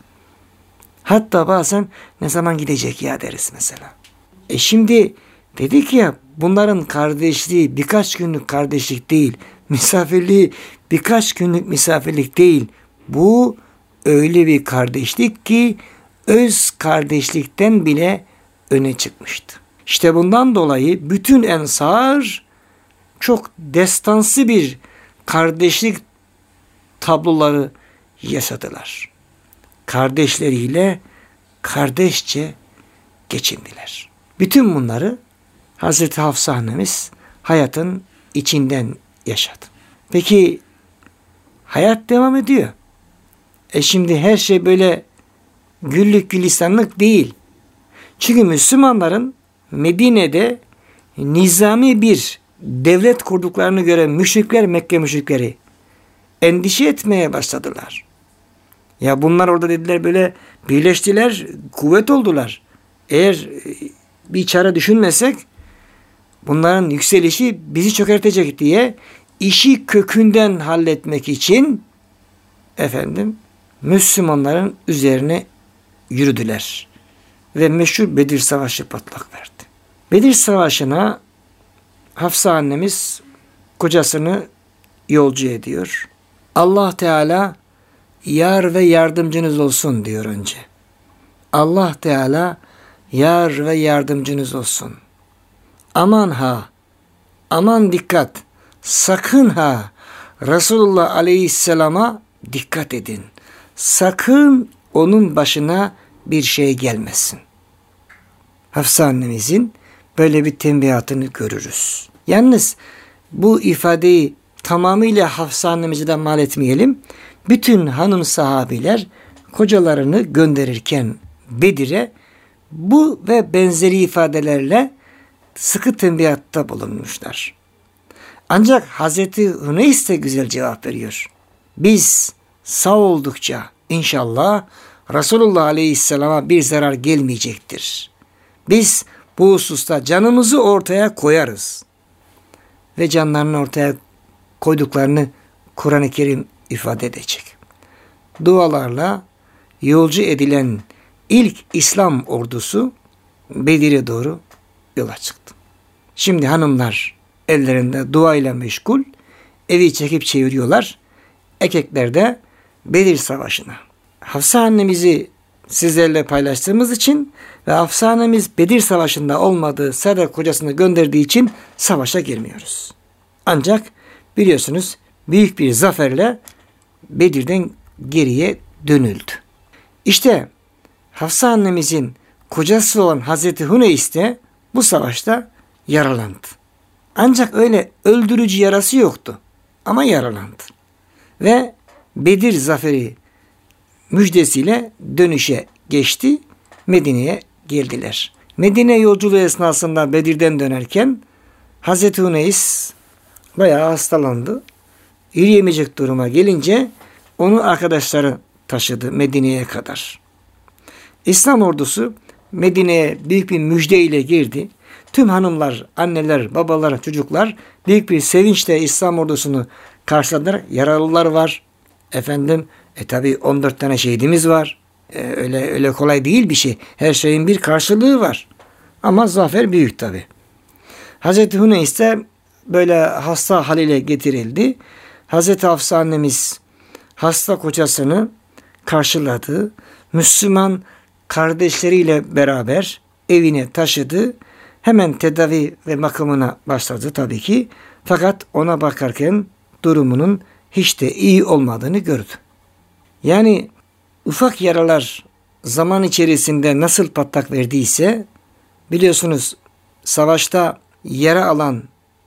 Hatta bazen ne zaman gidecek ya deriz mesela. E şimdi dedik ya, bunların kardeşliği birkaç günlük kardeşlik değil. Misafirliği birkaç günlük misafirlik değil. Bu öyle bir kardeşlik ki öz kardeşlikten bile öne çıkmıştı. İşte bundan dolayı bütün ensar çok destansı bir kardeşlik tabloları yaşadılar. Kardeşleriyle kardeşçe geçindiler. Bütün bunları Hazreti Hafsa annemiz hayatın içinden yaşadı. Peki hayat devam ediyor. E şimdi her şey böyle güllük gülistanlık değil. Çünkü Müslümanların Medine'de nizami bir devlet kurduklarını gören müşrikler, Mekke müşrikleri endişe etmeye başladılar. Ya bunlar orada dediler böyle birleştiler, kuvvet oldular. Eğer bir çare düşünmesek bunların yükselişi bizi çökertecek diye işi kökünden halletmek için efendim Müslümanların üzerine yürüdüler. Ve meşhur Bedir Savaşı patlak verdi. Bedir Savaşı'na Hafsa annemiz kocasını yolcu ediyor. Allah Teala yar ve yardımcınız olsun diyor önce. Allah Teala yar ve yardımcınız olsun. Aman ha, aman dikkat, sakın ha, Resulullah Aleyhisselam'a dikkat edin. Sakın onun başına bir şey gelmesin. Hafsa annemizin böyle bir tembihatını görürüz. Yalnız bu ifadeyi tamamıyla Hafsa annemizden mal etmeyelim. Bütün hanım sahabiler kocalarını gönderirken Bedir'e bu ve benzeri ifadelerle sıkı tembihatta bulunmuşlar. Ancak Hazreti Hüneys de güzel cevap veriyor. Biz sağ oldukça inşallah Resulullah Aleyhisselam'a bir zarar gelmeyecektir. Biz bu hususta canımızı ortaya koyarız. Ve canlarını ortaya koyduklarını Kur'an-ı Kerim ifade edecek. Dualarla yolcu edilen ilk İslam ordusu Bedir'e doğru yola çıktı. Şimdi hanımlar ellerinde duayla meşgul, evi çekip çeviriyorlar. Erkekler de Bedir Savaşı'na. Hafsa annemizi sizlerle paylaştığımız için ve Hafsa annemiz Bedir Savaşı'nda olmadığı sırada kocasını gönderdiği için savaşa girmiyoruz. Ancak biliyorsunuz büyük bir zaferle Bedir'den geriye dönüldü. İşte Hafsa annemizin kocası olan Hazreti Hüneys de bu savaşta yaralandı. Ancak öyle öldürücü yarası yoktu ama yaralandı. Ve Bedir zaferi müjdesiyle dönüşe geçti. Medine'ye geldiler. Medine yolculuğu esnasında Bedir'den dönerken Hazreti Hüneys bayağı hastalandı. Yürüyemeyecek duruma gelince onu arkadaşları taşıdı Medine'ye kadar. İslam ordusu Medine'ye büyük bir müjdeyle girdi. Tüm hanımlar, anneler, babalar, çocuklar büyük bir sevinçle İslam ordusunu karşıladılar. Yaralılar var. Efendim, e tabi on dört tane şehidimiz var. E, öyle öyle kolay değil bir şey. Her şeyin bir karşılığı var. Ama zafer büyük tabi. Hazreti Huneys de böyle hasta haliyle getirildi. Hazreti Hafsa annemiz hasta kocasını karşıladı. Müslüman kardeşleriyle beraber evine taşıdı. Hemen tedavi ve bakımına başladı tabii ki. Fakat ona bakarken durumunun hiç de iyi olmadığını gördü. Yani ufak yaralar zaman içerisinde nasıl patlak verdiyse, biliyorsunuz savaşta yara alan,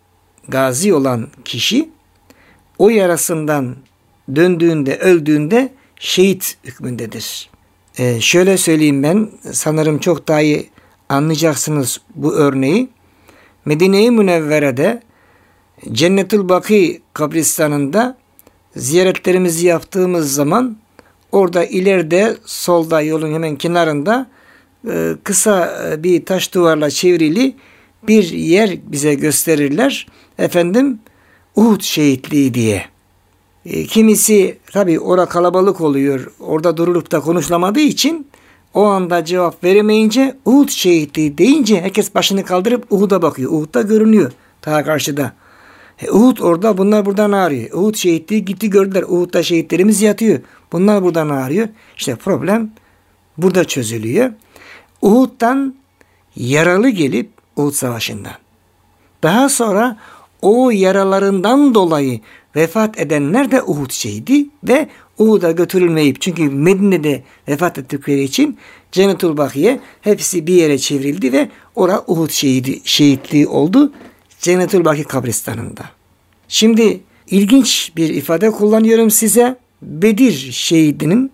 gazi olan kişi o yarasından döndüğünde, öldüğünde şehit hükmündedir. Ee, şöyle söyleyeyim ben, sanırım çok daha iyi anlayacaksınız bu örneği. Medine-i Münevvere'de Cennetül Baki kabristanında ziyaretlerimizi yaptığımız zaman orada ileride solda yolun hemen kenarında e, kısa bir taş duvarla çevrili bir yer bize gösterirler. Efendim, Uhud şehitliği diye. E, kimisi tabii orada kalabalık oluyor. Orada durulup da konuşulamadığı için o anda cevap veremeyince Uhud şehitliği deyince herkes başını kaldırıp Uhud'a bakıyor. Uhud'da görünüyor ta karşıda. E, Uhud orada, bunlar buradan ağrıyor. Uhud şehitliği gitti, gördüler. Uhud'da şehitlerimiz yatıyor. Bunlar buradan ağrıyor. İşte problem burada çözülüyor. Uhud'dan yaralı gelip Uhud Savaşı'ndan. Daha sonra o yaralarından dolayı vefat edenler de Uhud şehidi ve Uhud'a götürülmeyip, çünkü Medine'de vefat ettikleri için Cennetül Bakiye hepsi bir yere çevrildi ve orada Uhud şehidi, şehitliği oldu Cennetül Baki kabristanında. Şimdi ilginç bir ifade kullanıyorum size. Bedir şehidinin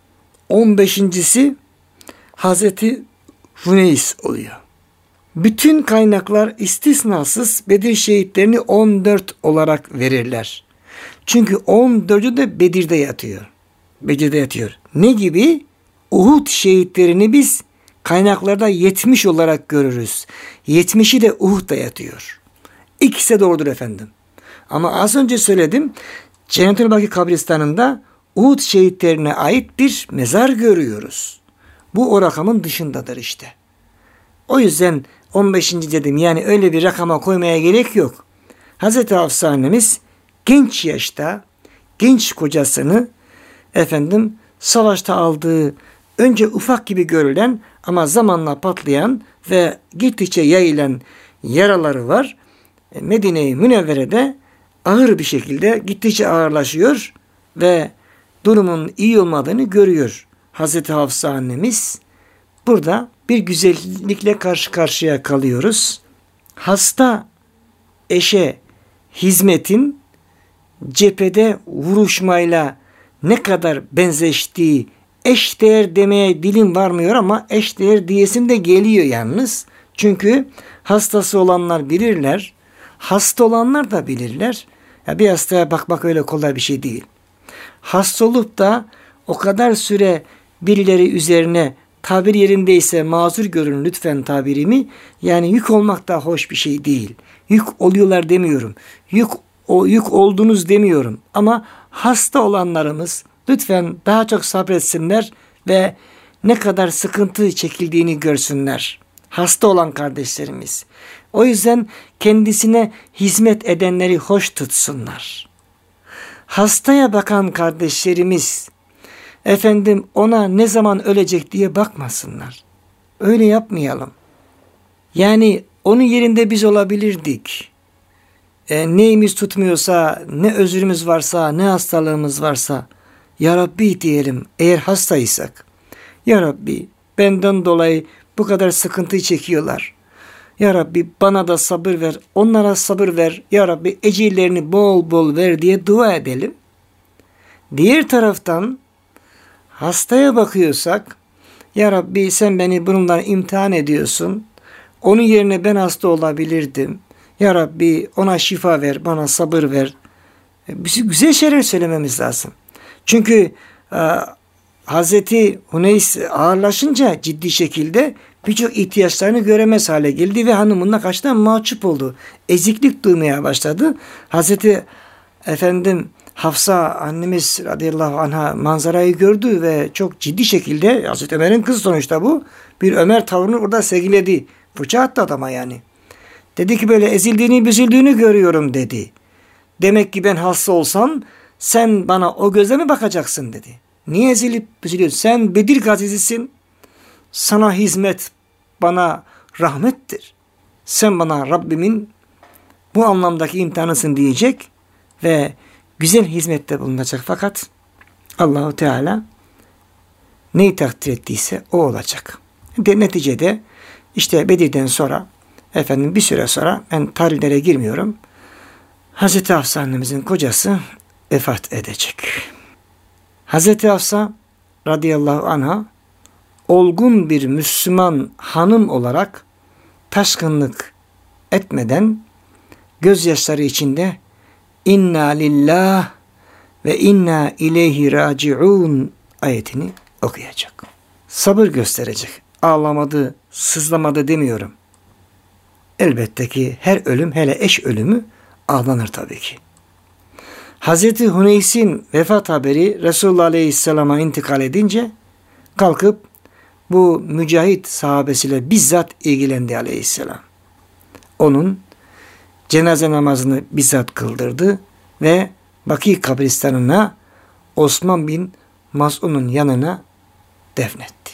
on beşincisi Hazreti Huneys oluyor. Bütün kaynaklar istisnasız Bedir şehitlerini on dört olarak verirler. Çünkü on dördü de Bedir'de yatıyor. Bedir'de yatıyor. Ne gibi? Uhud şehitlerini biz kaynaklarda yetmiş olarak görürüz. yetmişi de Uhud'da yatıyor. İkisi de doğrudur efendim. Ama az önce söyledim, Cennetül Baki kabristanında Uhud şehitlerine ait bir mezar görüyoruz. Bu o rakamın dışındadır işte. O yüzden on beşinci dedim, yani öyle bir rakama koymaya gerek yok. Hazreti Hafsa annemiz genç yaşta genç kocasını efendim savaşta aldığı, önce ufak gibi görülen ama zamanla patlayan ve gittikçe yayılan yaraları var. Medine-i Münevvere'de ağır bir şekilde gittikçe ağırlaşıyor ve durumun iyi olmadığını görüyor Hazreti Hafsa annemiz. Burada bir güzellikle karşı karşıya kalıyoruz. Hasta eşe hizmetin cephede vuruşmayla ne kadar benzeştiği, eşdeğer demeye dilim varmıyor ama eşdeğer diyesim de geliyor yalnız. Çünkü hastası olanlar bilirler, hasta olanlar da bilirler. Ya bir hastaya bakmak öyle kolay bir şey değil. Hasta olup da o kadar süre birileri üzerine, tabir yerindeyse mazur görün lütfen tabirimi, yani yük olmak da hoş bir şey değil. Yük oluyorlar demiyorum. Yük o yük oldunuz demiyorum. Ama hasta olanlarımız lütfen daha çok sabretsinler ve ne kadar sıkıntı çekildiğini görsünler. Hasta olan kardeşlerimiz. O yüzden kendisine hizmet edenleri hoş tutsunlar. Hastaya bakan kardeşlerimiz efendim ona ne zaman ölecek diye bakmasınlar. Öyle yapmayalım. Yani onun yerinde biz olabilirdik. E, neyimiz tutmuyorsa, ne özrümüz varsa, ne hastalığımız varsa, Ya Rabbi diyelim eğer hastaysak. Ya Rabbi benden dolayı bu kadar sıkıntıyı çekiyorlar. Ya Rabbi bana da sabır ver, onlara sabır ver. Ya Rabbi ecirlerini bol bol ver diye dua edelim. Diğer taraftan hastaya bakıyorsak, Ya Rabbi sen beni bununla imtihan ediyorsun. Onun yerine ben hasta olabilirdim. Ya Rabbi ona şifa ver, bana sabır ver. Bizi güzel şeyler söylememiz lazım. Çünkü e, Hazreti Huneys ağırlaşınca ciddi şekilde birçok ihtiyaçlarını göremez hale geldi ve hanımına karşıdan mahcup oldu. Eziklik duymaya başladı. Hazreti efendim Hafsa annemiz radıyallahu anha manzarayı gördü ve çok ciddi şekilde, Hazreti Ömer'in kızı sonuçta bu, bir Ömer tavrını orada sergiledi. Fırça attı adama yani. Dedi ki böyle ezildiğini büzüldüğünü görüyorum dedi. Demek ki ben hasta olsam sen bana o gözle mi bakacaksın dedi. Niye ezilip büzülüyorsun? Sen Bedir gazisisin. Sana hizmet bana rahmettir. Sen bana Rabbimin bu anlamdaki imtihanısın diyecek ve güzel hizmette bulunacak. Fakat Allahu Teala neyi takdir ettiyse o olacak. De, neticede işte Bedir'den sonra efendim bir süre sonra, ben tarihlere girmiyorum, Hazreti Hafsa annemizin kocası vefat edecek. Hazreti Hafsa radıyallahu anha olgun bir Müslüman hanım olarak taşkınlık etmeden gözyaşları içinde İnna lillah ve inna ileyhi raciun ayetini okuyacak. Sabır gösterecek. Ağlamadı, sızlamadı demiyorum. Elbette ki her ölüm, hele eş ölümü ağlanır tabii ki. Hazreti Huneys'in vefat haberi Resulullah Aleyhisselam'a intikal edince kalkıp bu mücahit sahabesiyle bizzat ilgilendi Aleyhisselam. Onun cenaze namazını bizzat kıldırdı ve Baki kabristanına Osman bin Maz'un'un yanına defnetti.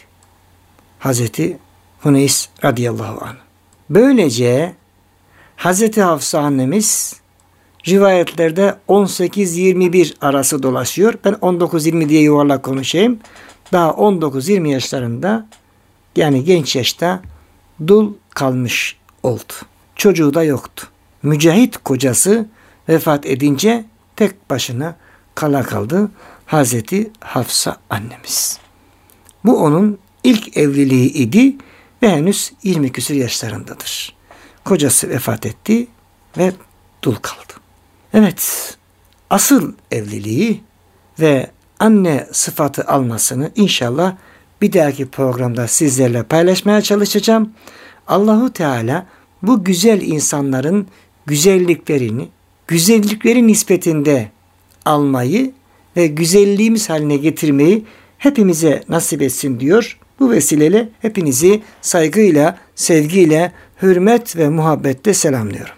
Hazreti Huneys radıyallahu anh. Böylece Hazreti Hafsa annemiz rivayetlerde on sekiz yirmi bir arası dolaşıyor. Ben on dokuz yirmi diye yuvarlak konuşayım. Daha on dokuz yirmi yaşlarında, yani genç yaşta dul kalmış oldu. Çocuğu da yoktu. Mücahit kocası vefat edince tek başına kala kaldı Hazreti Hafsa annemiz. Bu onun ilk evliliği idi ve henüz yirmi küsur yaşlarındadır. Kocası vefat etti ve dul kaldı. Evet, asıl evliliği ve anne sıfatı almasını inşallah bir dahaki programda sizlerle paylaşmaya çalışacağım. Allahu Teala bu güzel insanların güzelliklerini, güzellikleri nispetinde almayı ve güzelliğimiz haline getirmeyi hepimize nasip etsin diyor. Bu vesileyle hepinizi saygıyla, sevgiyle, hürmet ve muhabbetle selamlıyorum.